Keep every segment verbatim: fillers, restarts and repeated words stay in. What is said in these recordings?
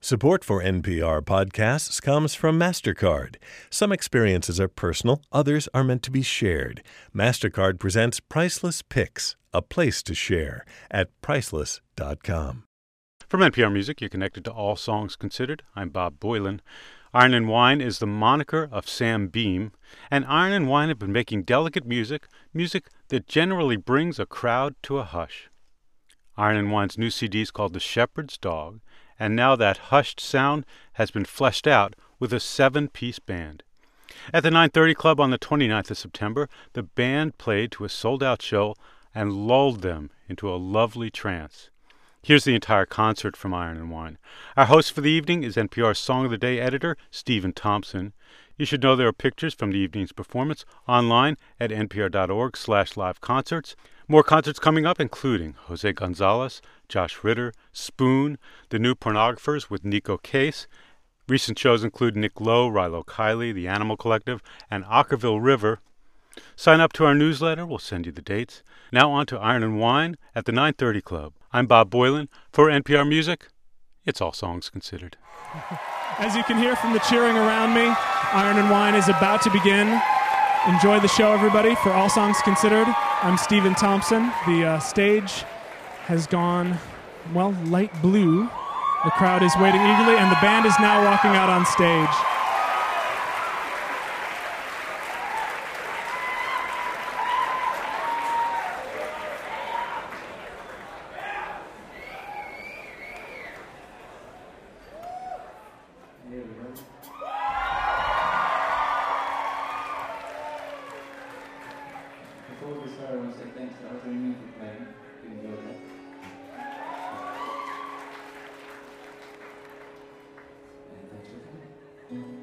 Support for N P R podcasts comes from MasterCard. Some experiences are personal, others are meant to be shared. MasterCard presents Priceless Picks, a place to share, at priceless dot com. From N P R Music, you're connected to All Songs Considered. I'm Bob Boylan. Iron and Wine is the moniker of Sam Beam, and Iron and Wine have been making delicate music, music that generally brings a crowd to a hush. Iron and Wine's new C D is called The Shepherd's Dog, and now that hushed sound has been fleshed out with a seven-piece band. At the nine thirty Club on the twenty-ninth of September, the band played to a sold-out show and lulled them into a lovely trance. Here's the entire concert from Iron and Wine. Our host for the evening is N P R's Song of the Day editor, Stephen Thompson. You should know there are pictures from the evening's performance online at npr.org slash live concerts. More concerts coming up, including Jose Gonzalez, Josh Ritter, Spoon, The New Pornographers with Nico Case. Recent shows include Nick Lowe, Rilo Kiley, The Animal Collective, and Ockerville River. Sign up to our newsletter. We'll send you the dates. Now on to Iron and Wine at the nine thirty Club. I'm Bob Boylan. For N P R Music, it's All Songs Considered. As you can hear from the cheering around me, Iron and Wine is about to begin. Enjoy the show, everybody. For All Songs Considered, I'm Stephen Thompson. The uh, stage has gone, well, light blue. The crowd is waiting eagerly, and the band is now walking out on stage. Before we start, I want to say thanks to Arthur and me for playing. Didn't go there. And thanks for coming.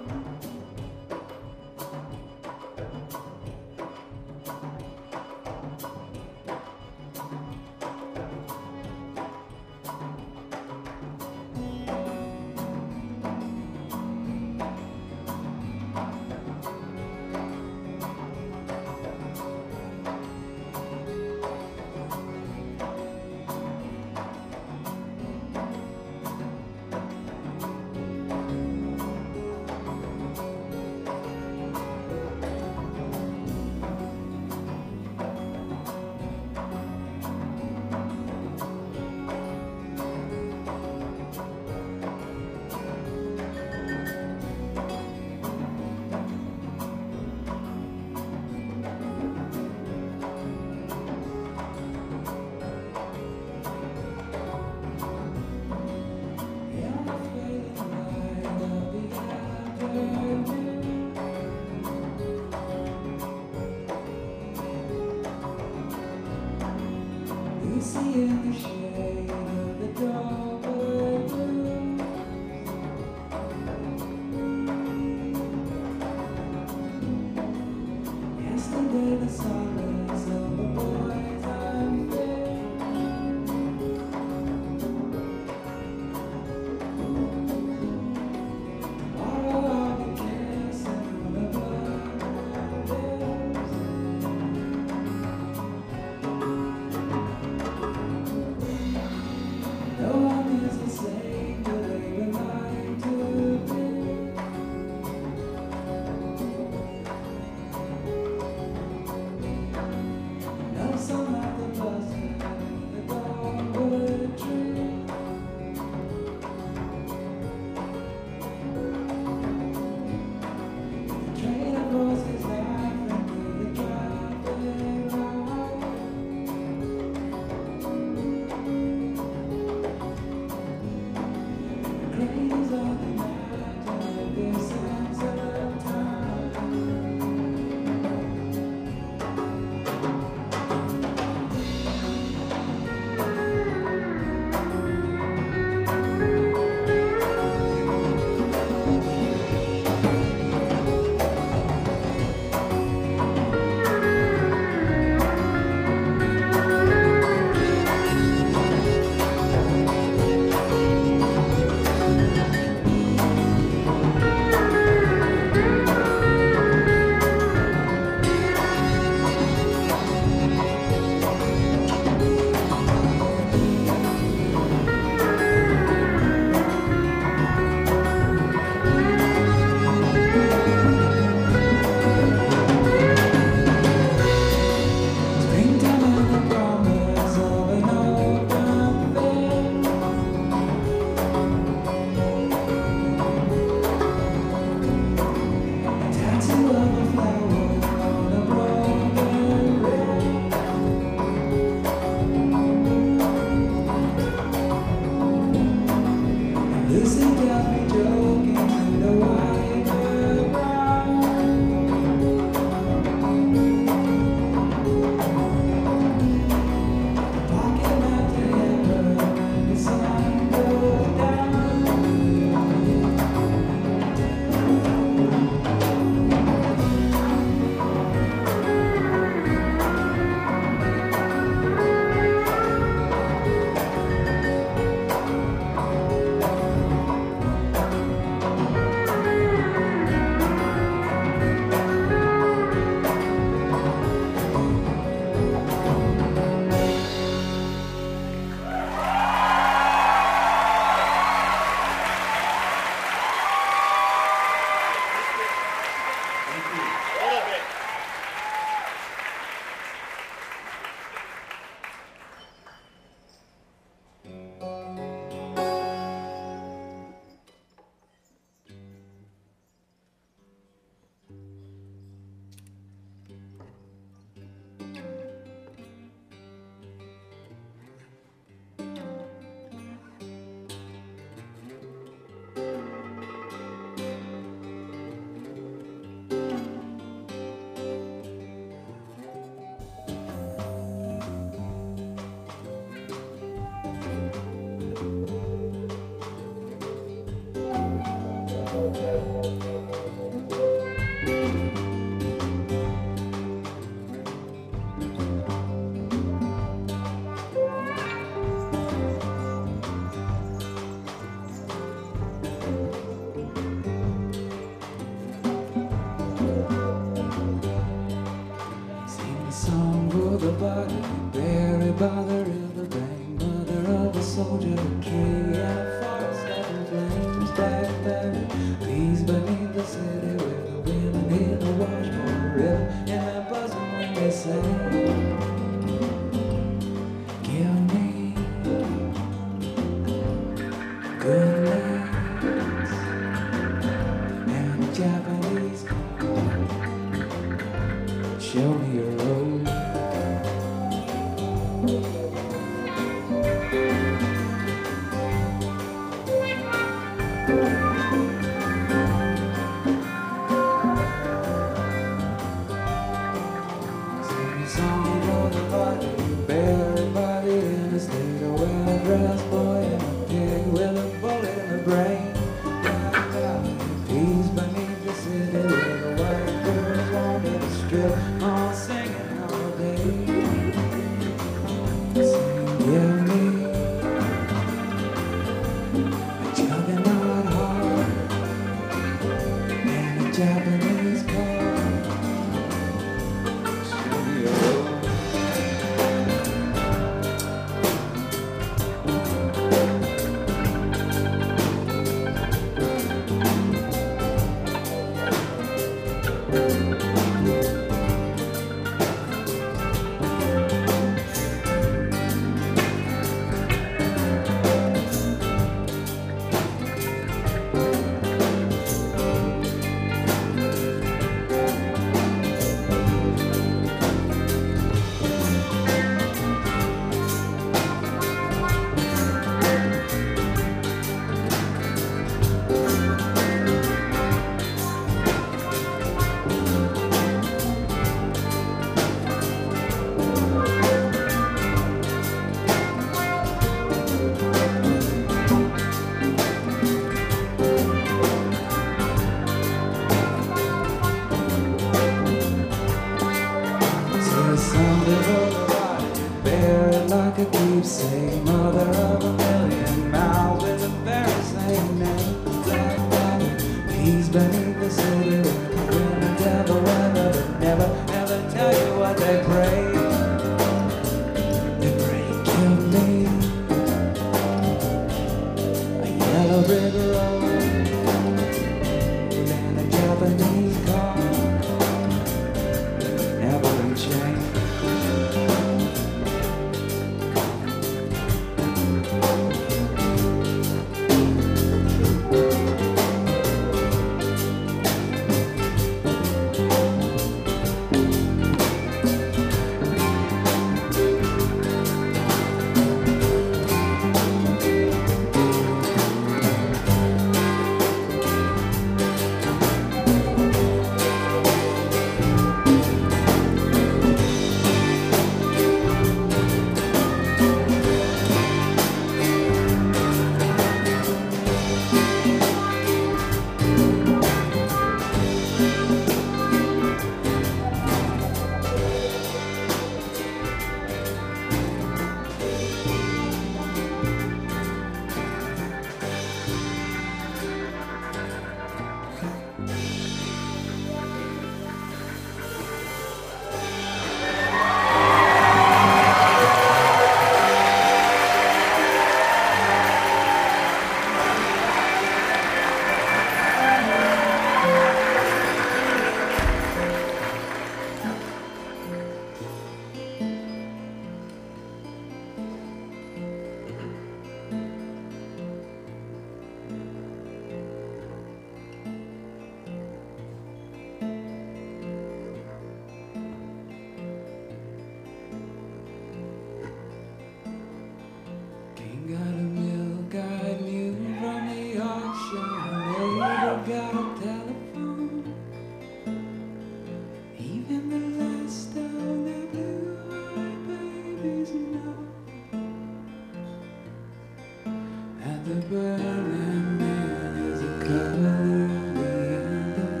the burning man is a color of the end of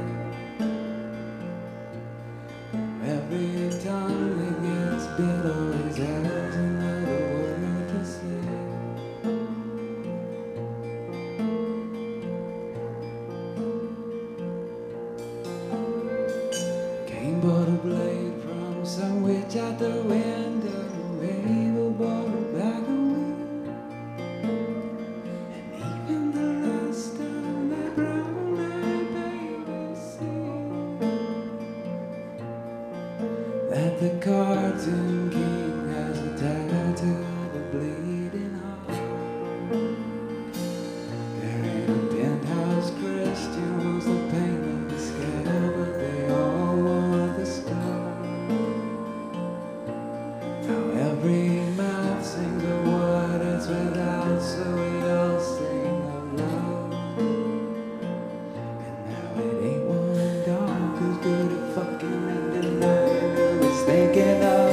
day. Every tongue that gets bit always has another word to say. Cain bought a blade from some witch out the window. Abel bought a bag of weed. And even the last of that brown-eyed baby see that the cartoon king has a tattoo of a bleeding heart. There ain't a penthouse Christian wants the paint of the scale, but they all want the star. Now every mouth sings a word it's without, so we all sing of love. And now it ain't one dog who's good at fucking and denying who is thinking of.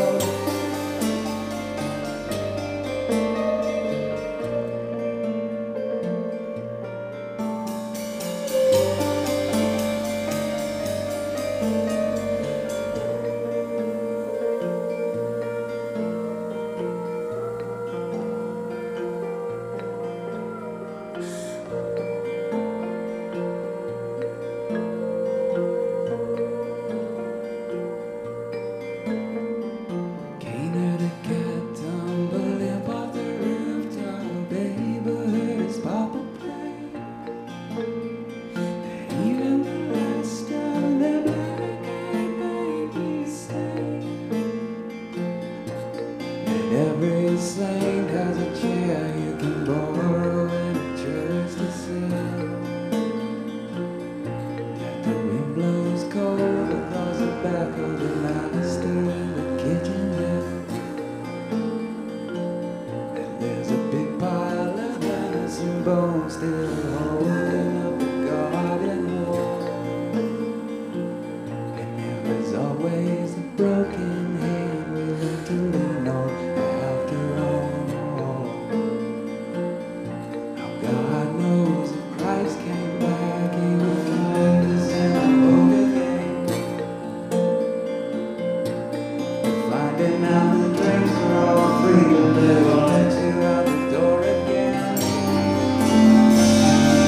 Cain heard a cat tumbling off the rooftop. Abel heard his papa play. And even the rest of the black-eyed babies say that every saint has a chair you can borrow in a church to sell. That the wind blows cold across the back of the master in the kitchen there. And there's a big pile of venison bones still holding up the garden wall. And there is always the broken hand we learn to lean on after all. Now God knows if Christ came back, he would find us in the boat again. Finding out the drinks are all free, and they're going to out the door again.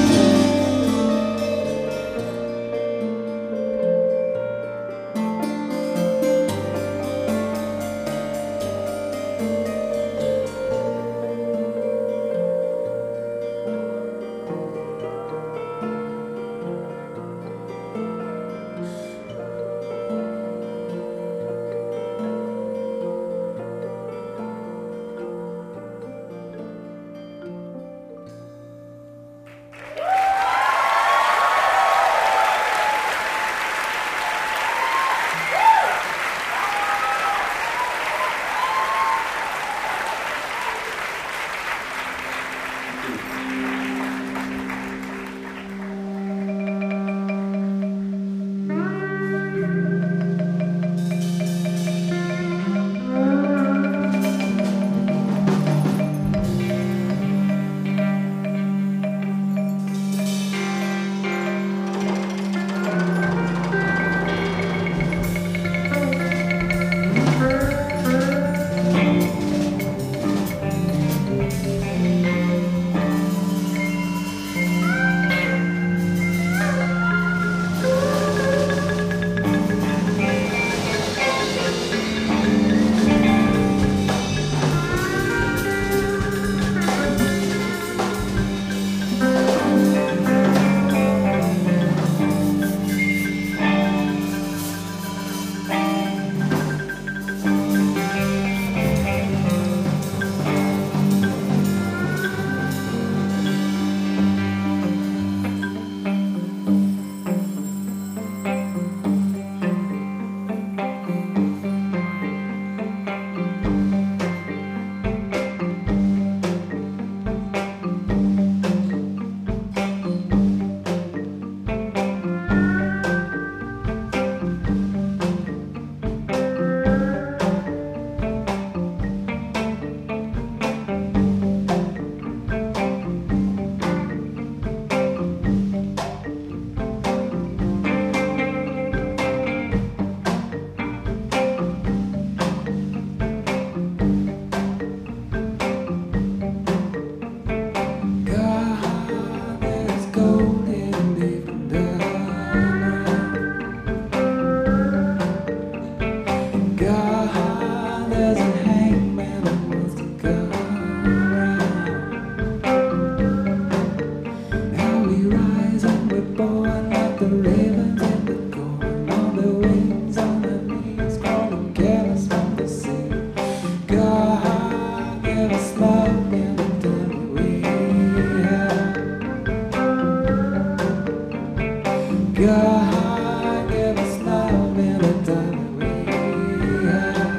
God gave us love in a time we had.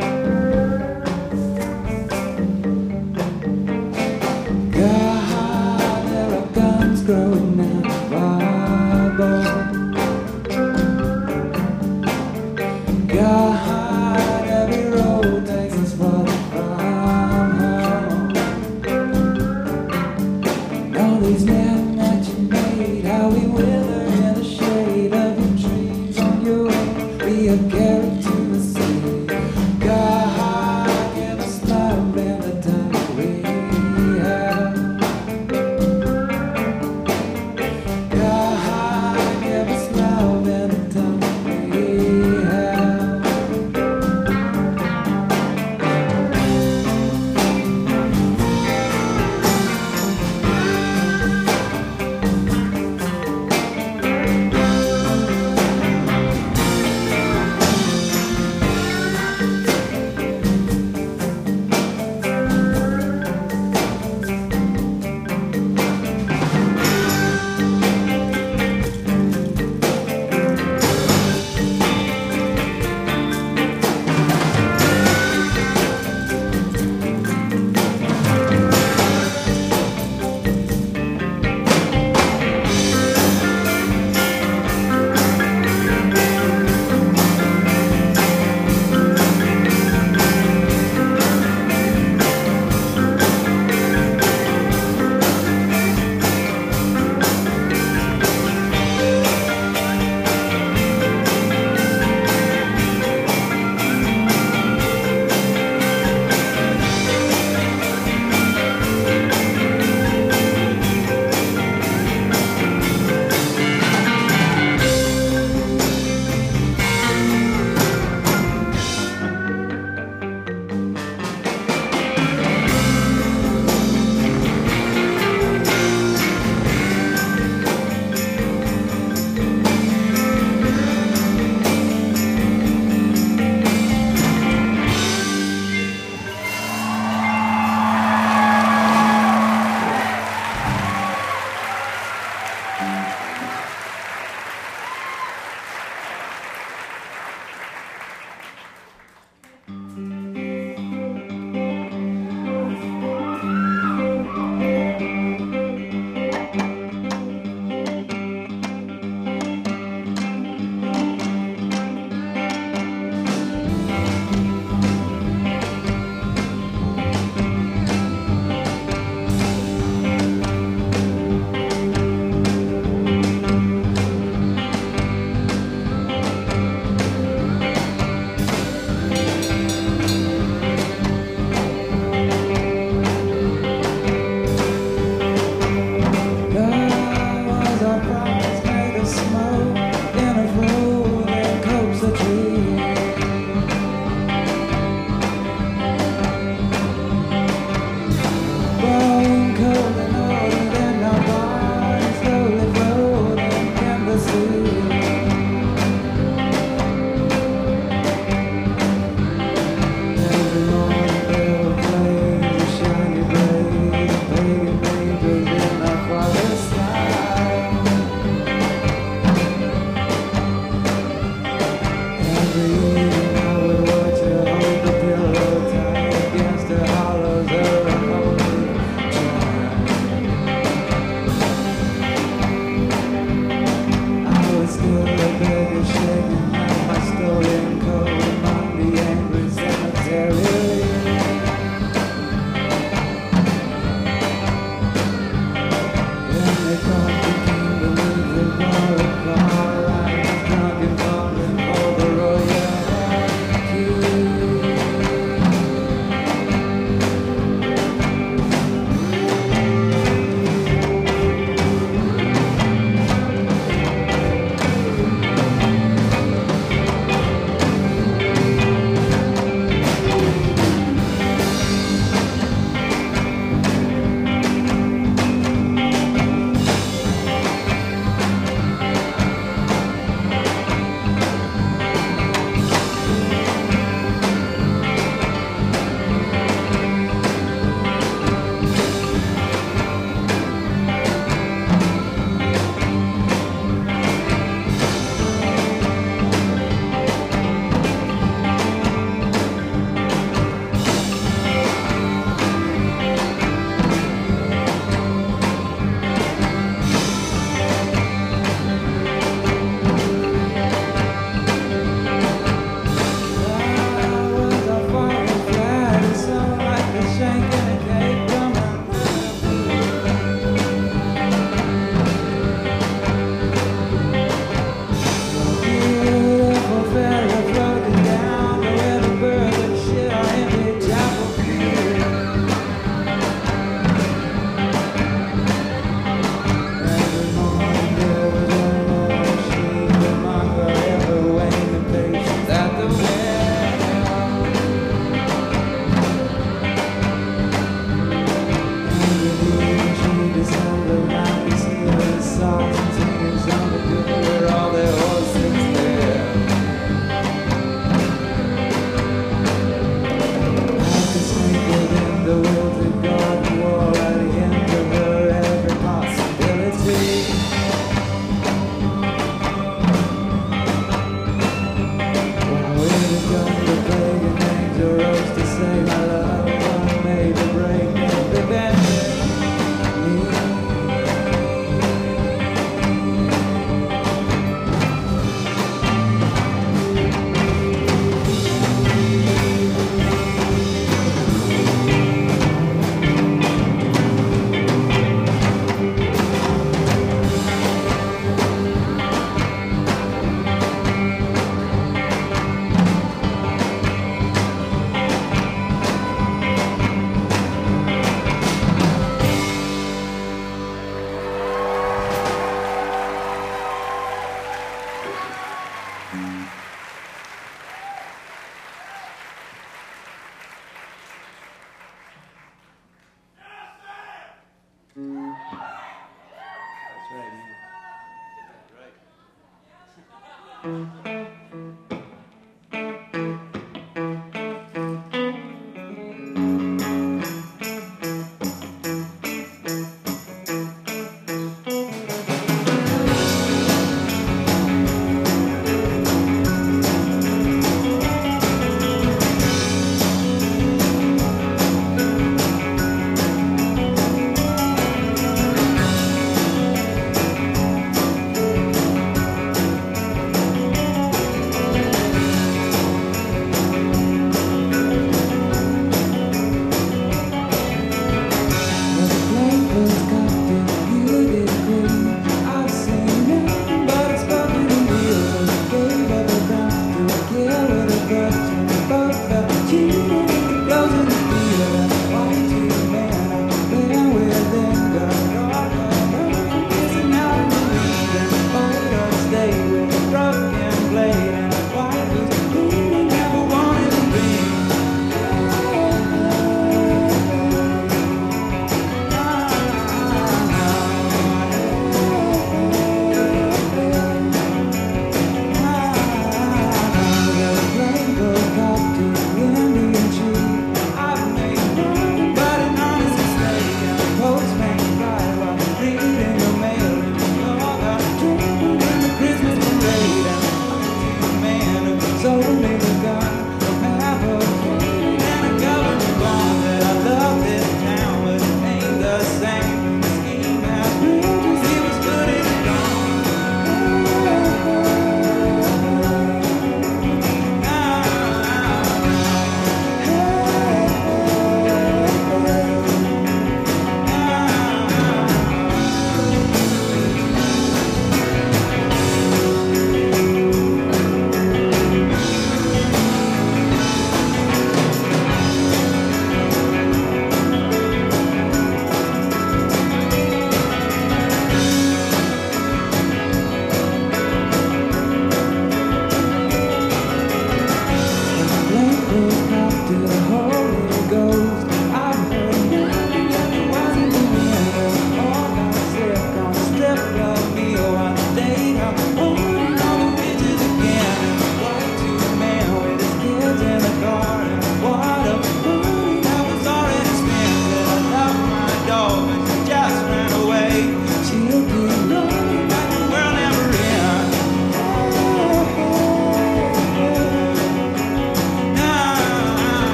God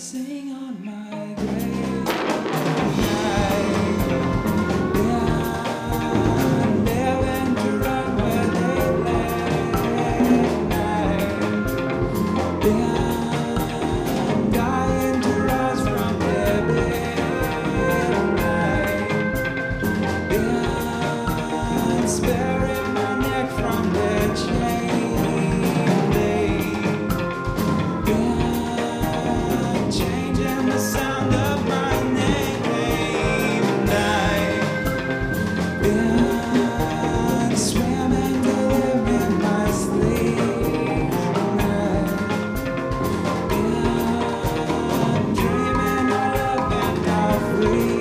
sing on my grave. Beyond, daring to run where they lay. Beyond, dying to rise from their bed. Beyond, sparing my neck from their chain. Changing the sound of my name, night. Beyond, swimming to live in my sleep, night. Beyond, dreaming of love and our freedom.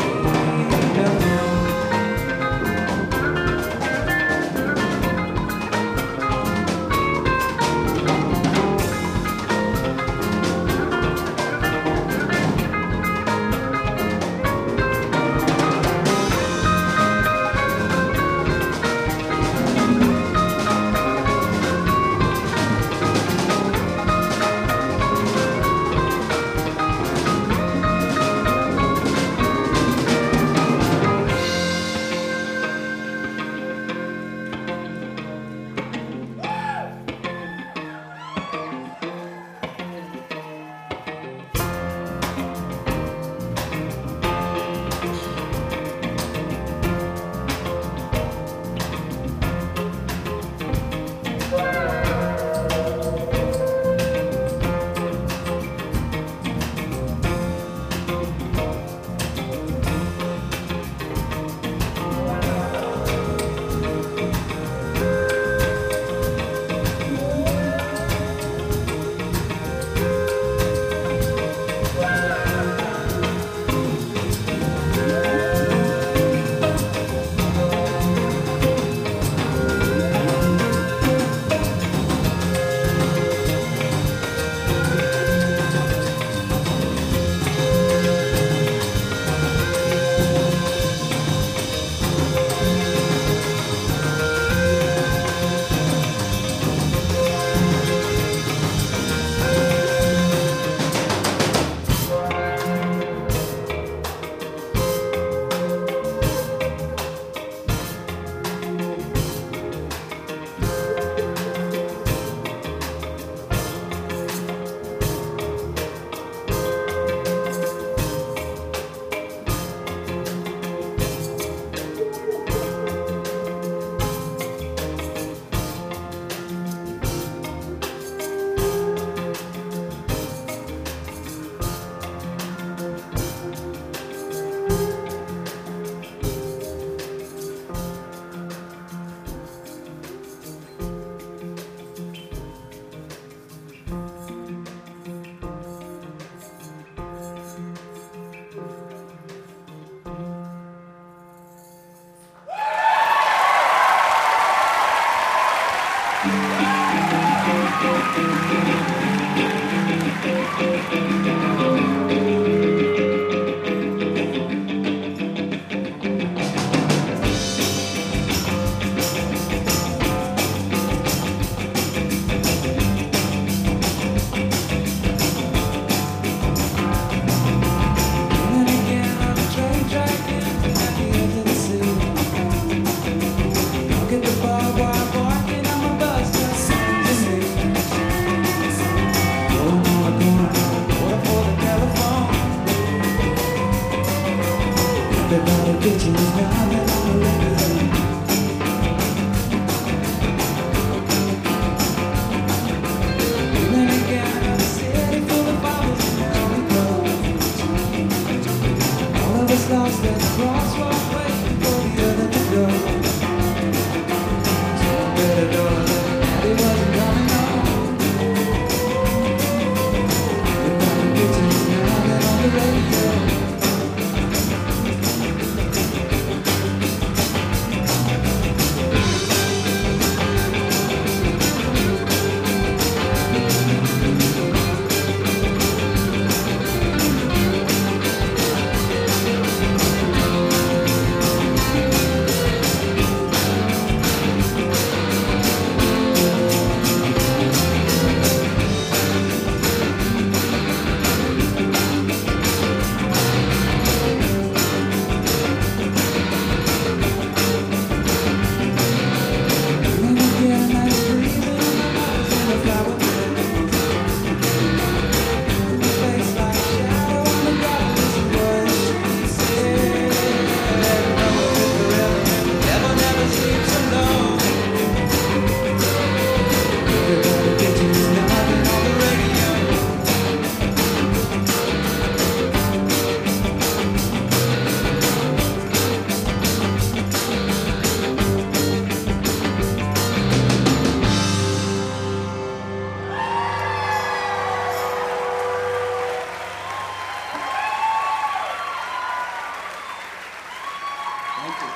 Thank you.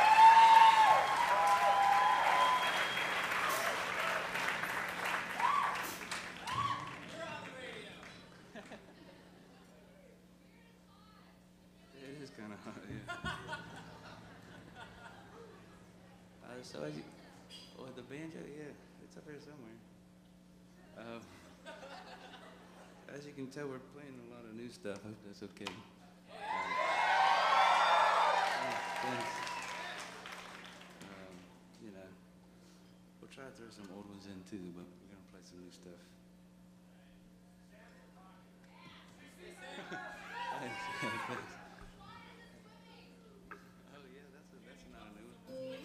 It is kind of hard, yeah. uh, so as you, oh, the banjo, yeah, it's up here somewhere. Uh, as you can tell, we're playing a lot of new stuff. I hope that's okay. Thanks. Um, you know, we'll try to throw some old ones in too, but we're gonna play some new stuff. Thanks. Thanks. Oh yeah, that's a, that's not a new one.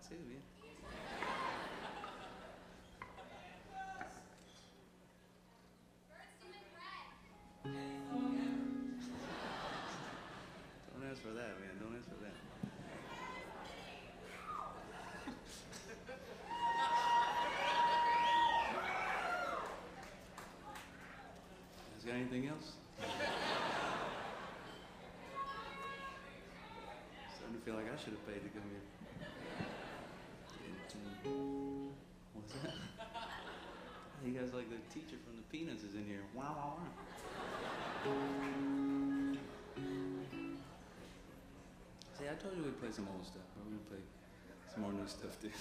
too, yeah. Don't ask for that, man. Don't ask for that. You guys got anything else? Starting to feel like I should have paid to come here. What's that? You guys like the teacher from the Peanuts is in here. Wow, wow, wow. See, I told you we'd play some old stuff, but we're gonna play some more new stuff too.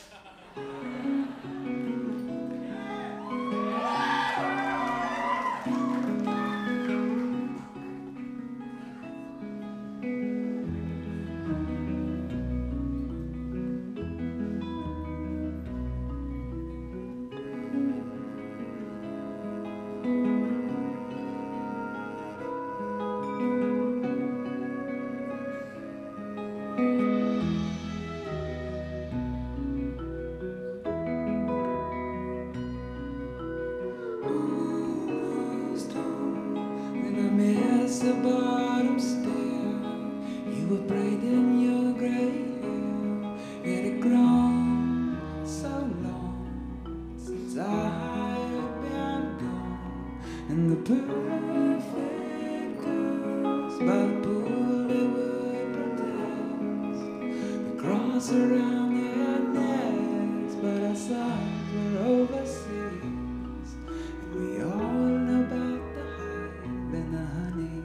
The bottom stair, you were braiding your gray hair. It had grown so long since I had been gone, and the perfect girls by the pool they would protest the cross around their necks, but our sons were overseas, and we all know about the hive and the honey.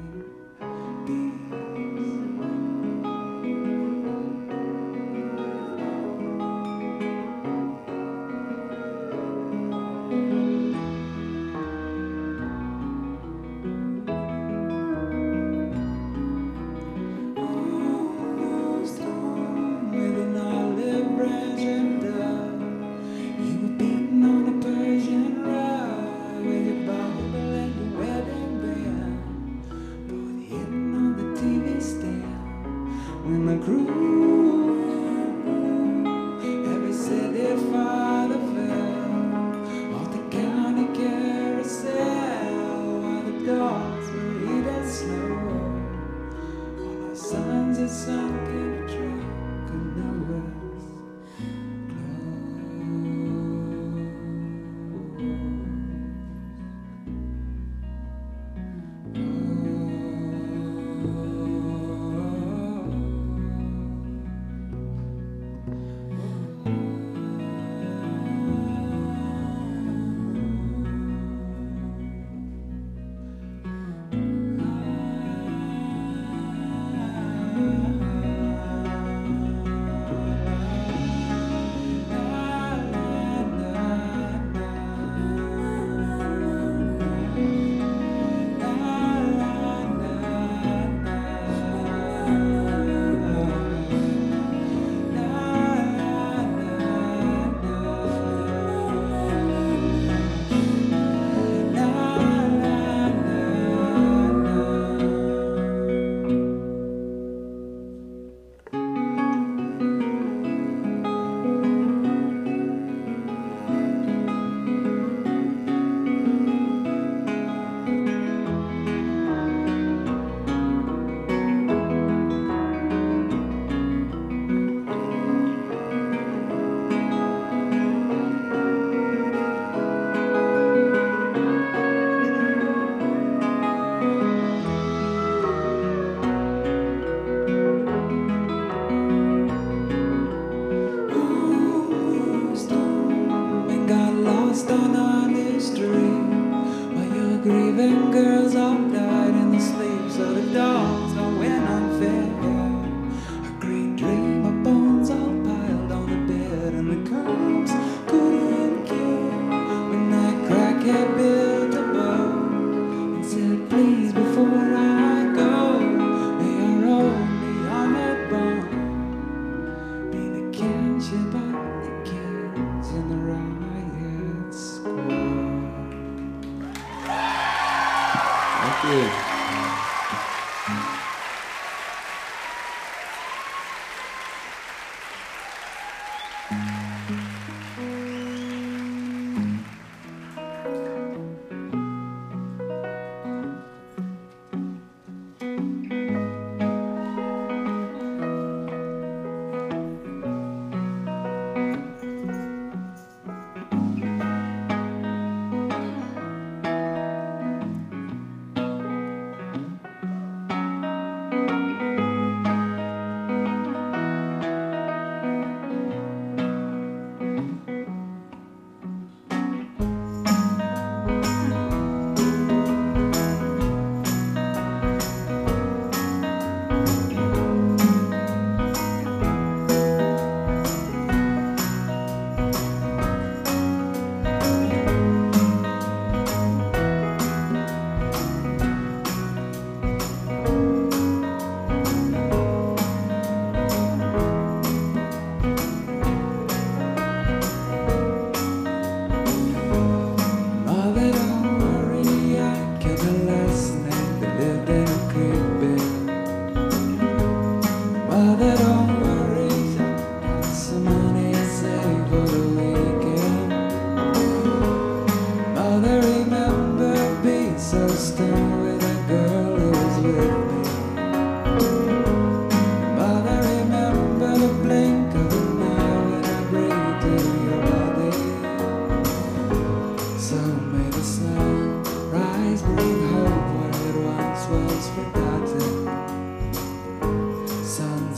When the crew, every city father fell off the county carousel, while the dogs were eating slow, all our sons had sunk in a track of nowhere's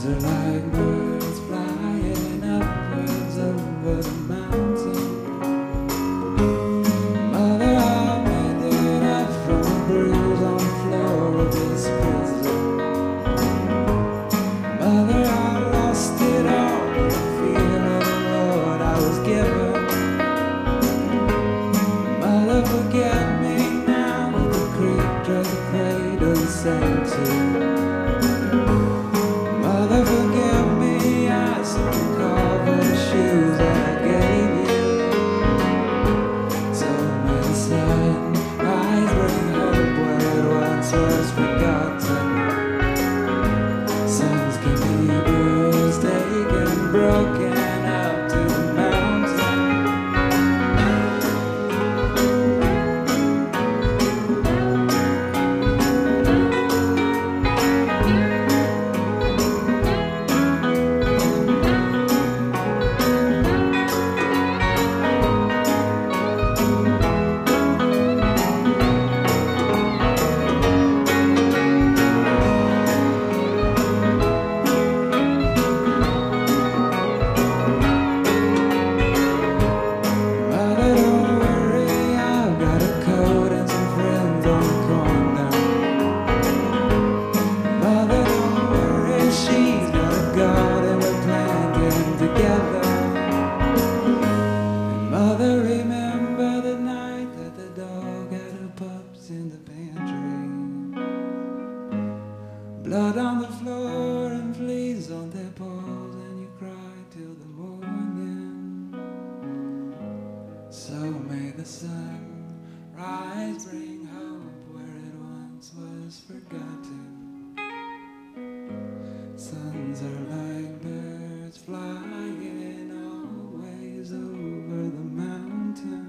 Suns are like birds flying upwards over the mountain. Mother, I made it up from a bruise on the floor of this prison. Mother, I lost it all, the fear of the Lord I was given. Mother, forget me now, the creak of the cradle sang to. Mother, forgive me, I still cover the shoes that I gave you. So may the sun rise, bring hope where it once was forgotten. Suns can be bruised, taken, broken up to the mountain. Mother, don't worry, I've got a coat and some friends on the corner. Mother, don't worry, she's got a garden we're planting together. And Mother, remember the night that the dog had her pups in the pantry. Blood on the floor and fleas on their paws, and you cried till the morning. So may the sun rise, bring hope where it once was forgotten. Suns are like birds flying always over the mountain.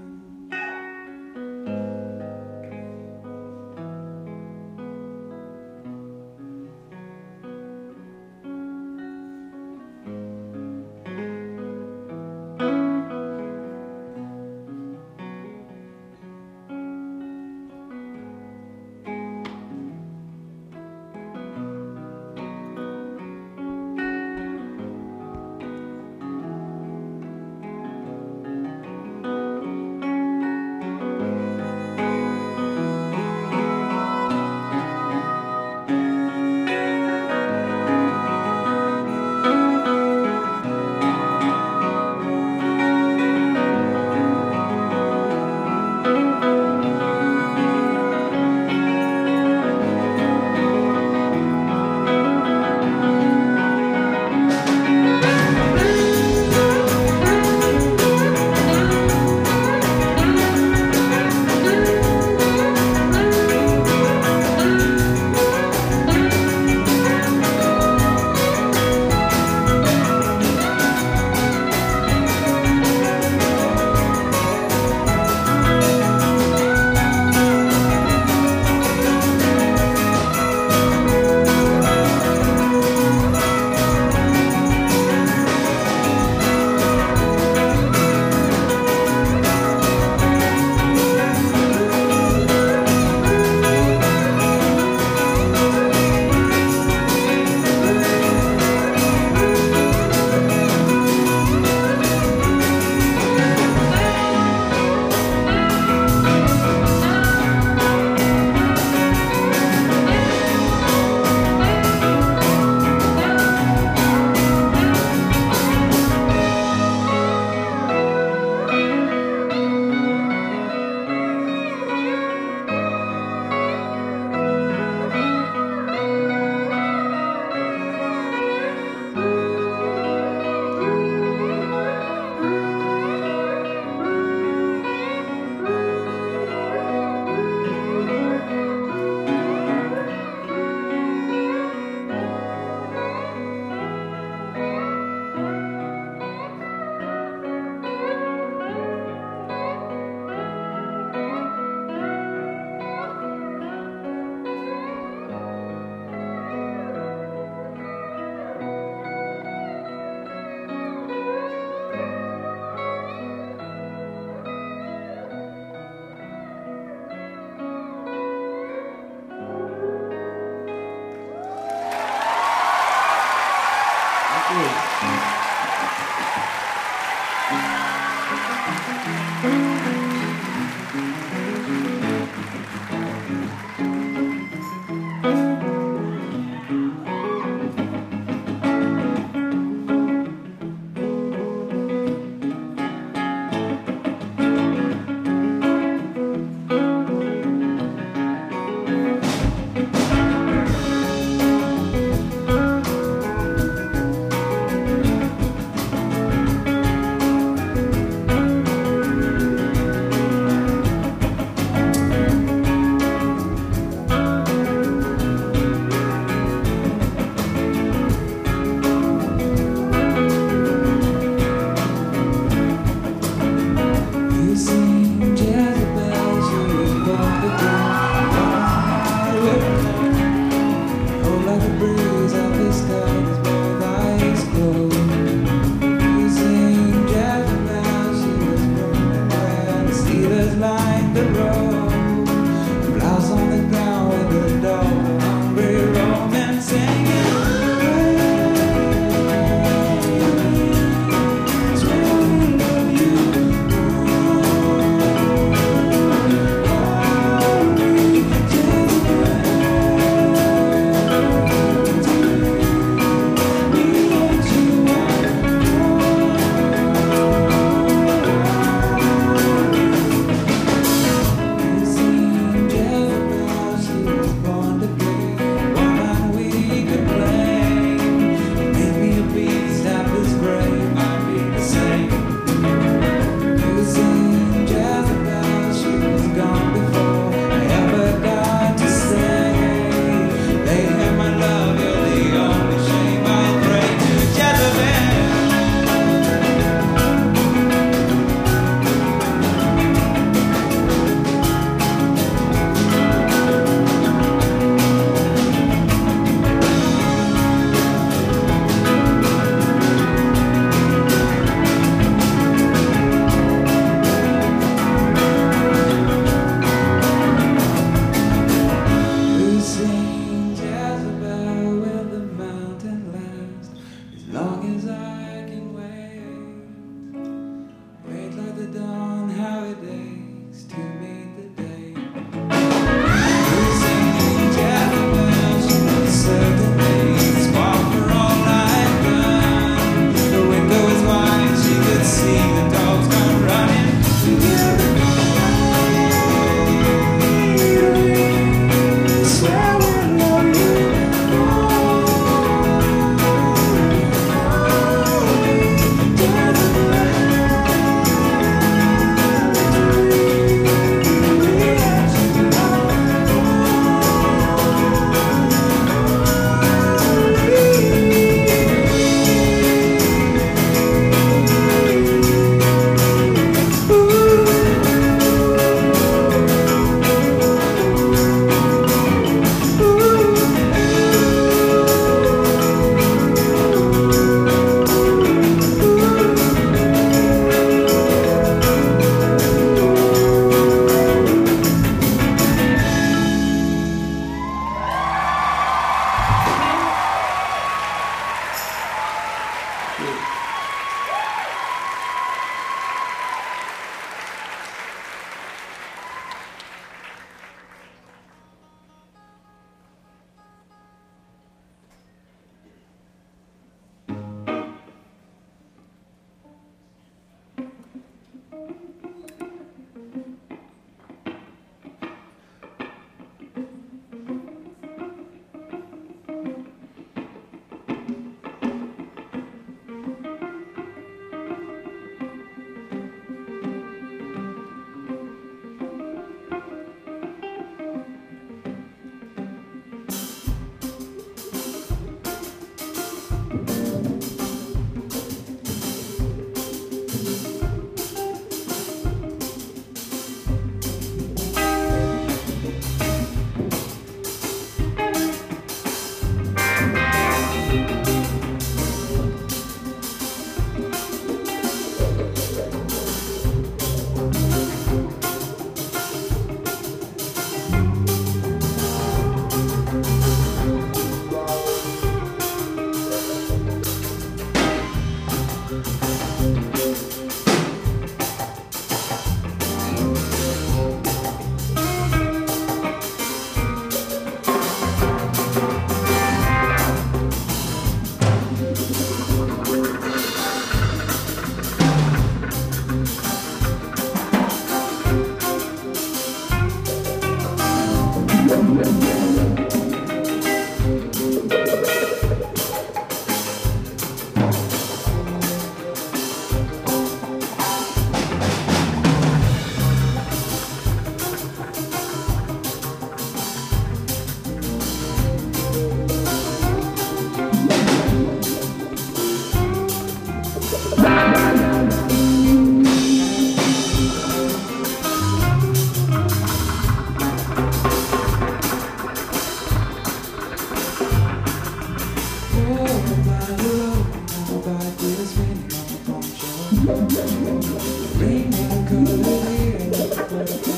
Rain never could hear the butterflies.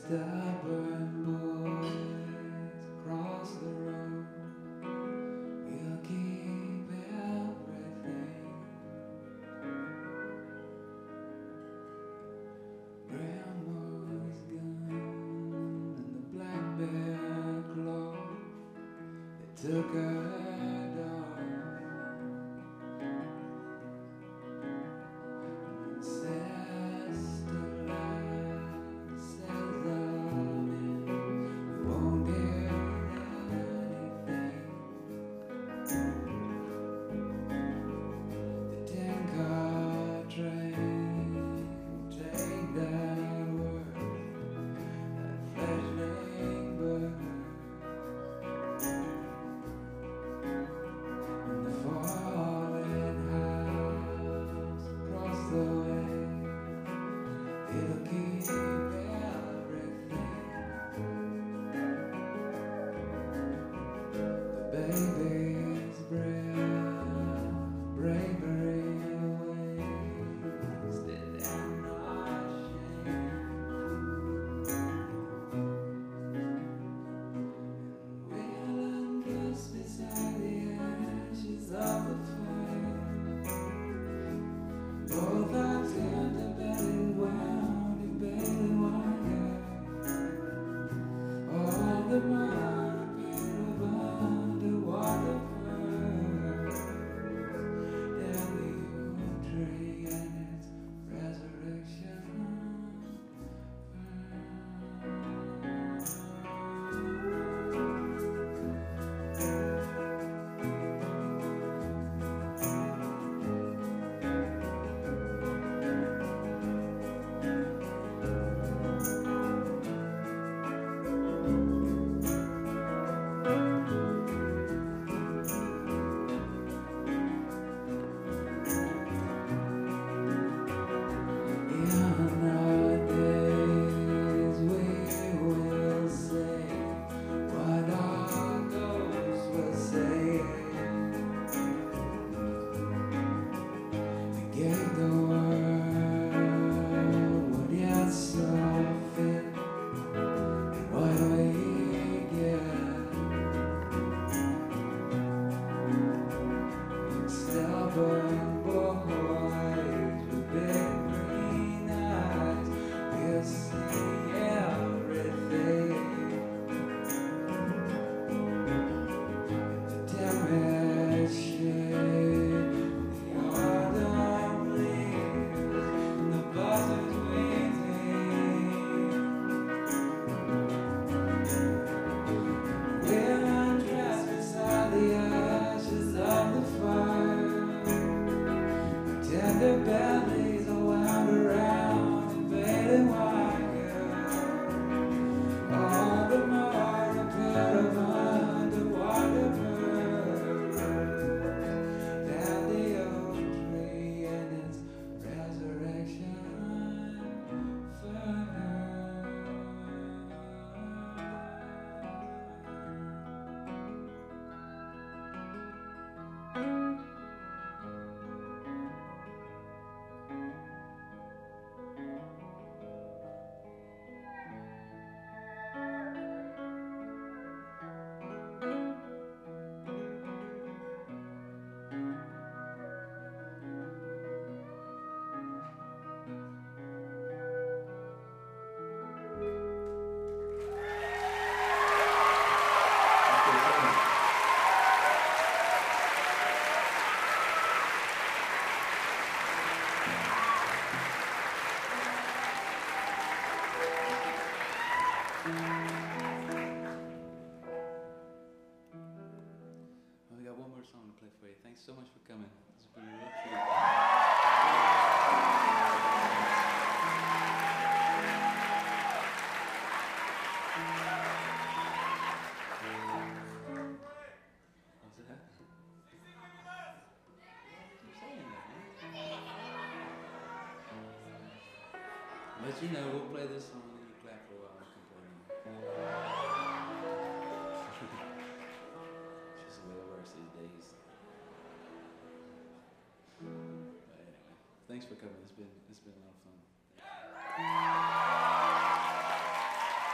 stubborn boys across the road. We'll keep everything. Grandma's gun and the black bear claw, they took her dog. Sister Light says I'm in, we won't hear anything. The ten car train will take that word, that fledgling bird. And the falling house across the way, it'll keep everything. The baby's breath, bravery wasted and not shame. We'll undress beside the ashes of the fire. Both our tender belly wound in baby wire. All the more pair of underwater pearls. Down the old tree and its resurrection. In our days we will say what our ghosts will say. We gave the world what yet saw fit, and what we get. Stubborn boys with big green eyes, we'll see everything. The temperate shade, the autumn leaves, and the buzzards waiting. We'll undress beside the ashes of the fire. Tender bellies are wound around in baling wire. All the more a pair of underwater birds. Down the old tree and its resurrection fire. Well, we got one more song to play for you. Thanks so much for coming. This has been a real treat. What's that? I'm saying that, man. But you know, we'll play this song and you clap for a while and complain. Just the way it works these days. But anyway, thanks for coming. It's been it's been a lot of fun.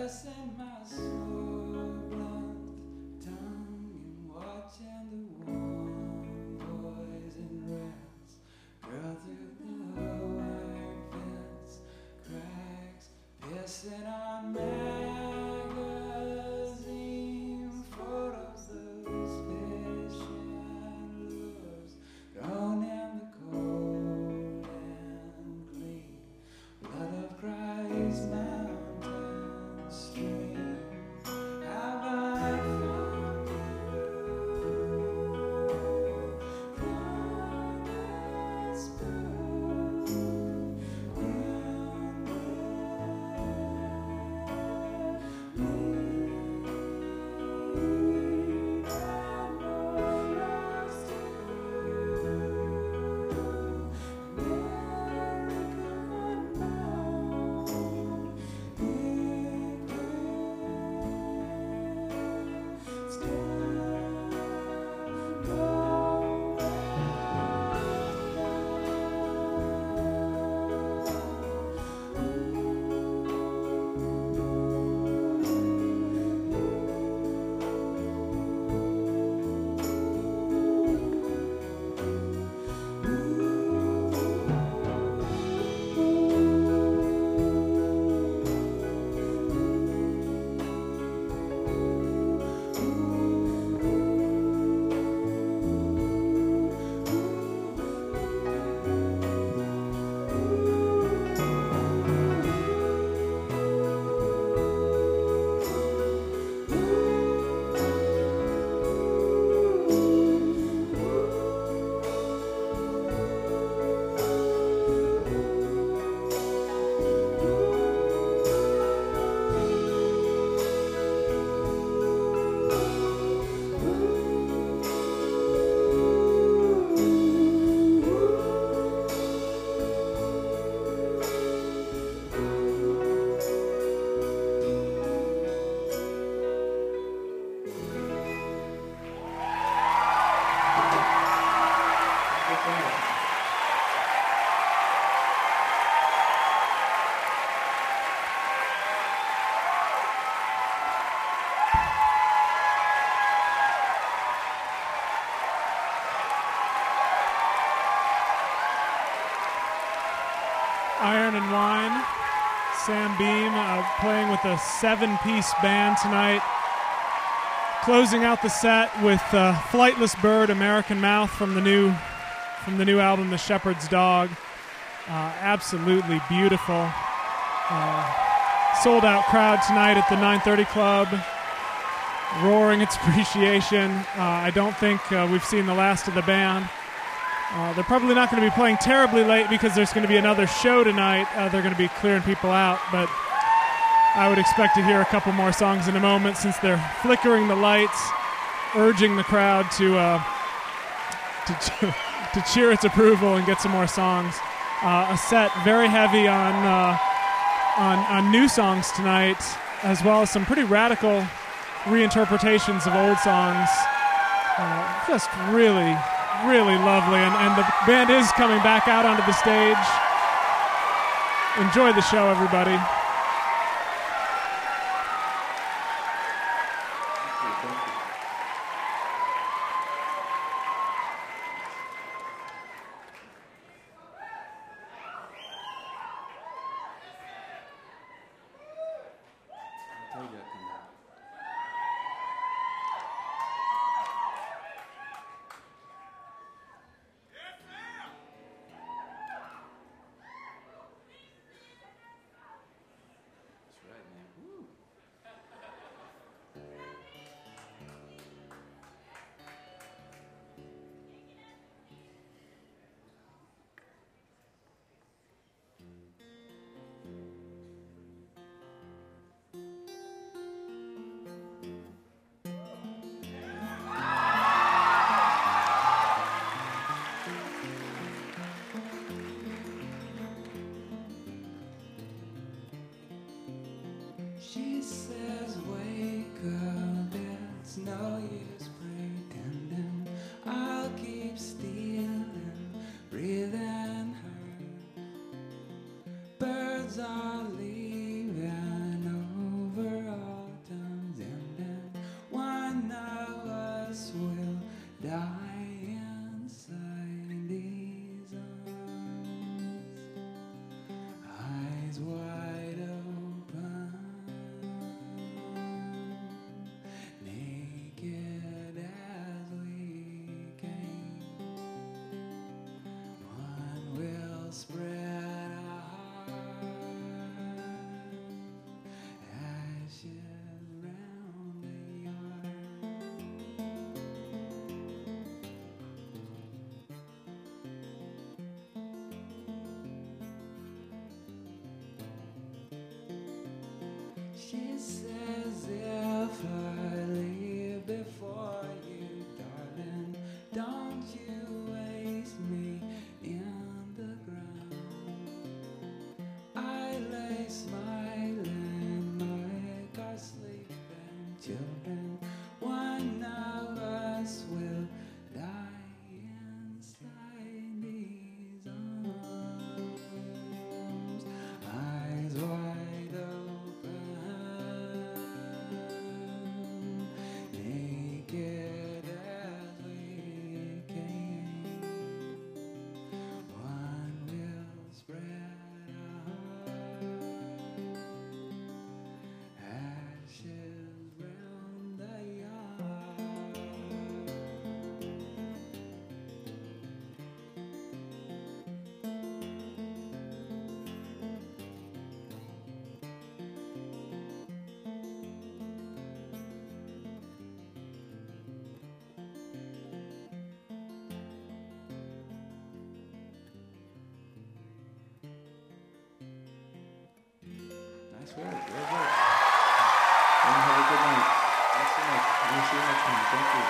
pressing my slow blunt tongue and watching the warm boys in reds girl through the white fence cracks, piercing our magazine photos, those fish and lures thrown in the cold and clean blood of Christ mountain stream. Have I found you? Found that spoon in me and more lost Iron and Wine, Sam Beam uh, playing with a seven-piece band tonight. Closing out the set with uh, Flightless Bird, American Mouth from the new from the new album, The Shepherd's Dog. Uh, absolutely beautiful. Uh, sold-out crowd tonight at the nine thirty Club, roaring its appreciation. Uh, I don't think uh, we've seen the last of the band. Uh, they're probably not going to be playing terribly late because there's going to be another show tonight. Uh, they're going to be clearing people out, but I would expect to hear a couple more songs in a moment since they're flickering the lights, urging the crowd to uh, to, to cheer its approval and get some more songs. Uh, a set very heavy on, uh, on on new songs tonight, as well as some pretty radical reinterpretations of old songs. Uh, just really, really lovely, and, and the band is coming back out onto the stage. Enjoy the show, everybody. She says, wake up, it's no use pretending. I'll keep stealing, breathing her. Birds are leaving over It's as if I leave before you, darling. Don't you waste me in the ground. I lay smiling like our sleeping children. One of us will die inside these arms, eyes wide open, naked as we came. One will spread our ashes round the yard. Nice work, very good. And have a good night. Thanks so much. We'll see you next time. Thank you.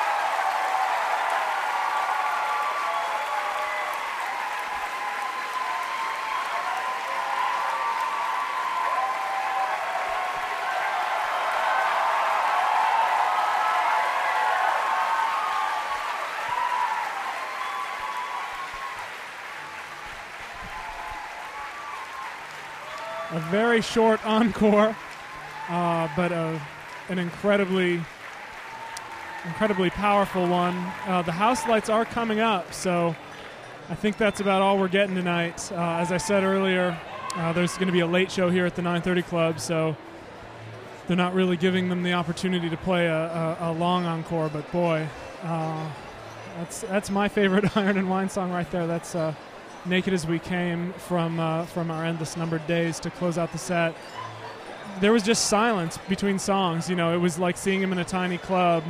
A very short encore, uh, but a, an incredibly, incredibly powerful one. Uh, the house lights are coming up, so I think that's about all we're getting tonight. Uh, as I said earlier, uh, there's going to be a late show here at the nine thirty Club, so they're not really giving them the opportunity to play a, a, a long encore. But boy, uh, that's that's my favorite Iron and Wine song right there. That's uh, Naked as We Came from uh, from our Endless Numbered Days to close out the set. There was just silence between songs. You know, it was like seeing him in a tiny club.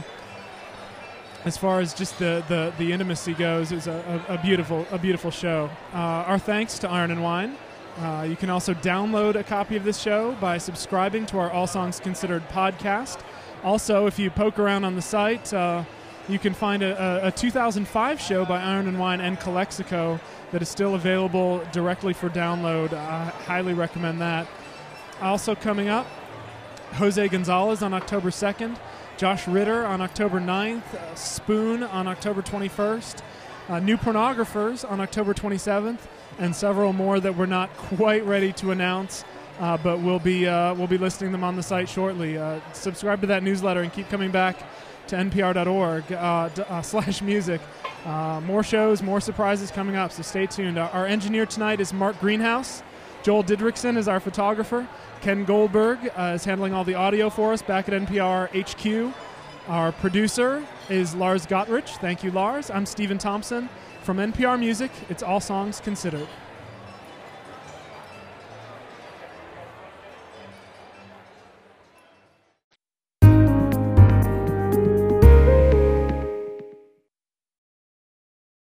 As far as just the, the, the intimacy goes, it was a, a, a beautiful a beautiful show. Uh, our thanks to Iron and Wine. Uh, you can also download a copy of this show by subscribing to our All Songs Considered podcast. Also, if you poke around on the site, uh, you can find a, a, a two thousand five show by Iron and Wine and Calexico that is still available directly for download. I highly recommend that. Also coming up, Jose Gonzalez on October second, Josh Ritter on October ninth, uh, Spoon on October twenty-first, uh, New Pornographers on October twenty-seventh, and several more that we're not quite ready to announce, uh, but we'll be uh, we'll be listing them on the site shortly. Uh, subscribe to that newsletter and keep coming back to N P R dot org uh, d- uh, slash music. Uh, more shows, more surprises coming up, so stay tuned. Our, our engineer tonight is Mark Greenhouse. Joel Didrikson is our photographer. Ken Goldberg uh, is handling all the audio for us back at N P R H Q. Our producer is Lars Gottrich. Thank you, Lars. I'm Stephen Thompson. From N P R Music, it's All Songs Considered.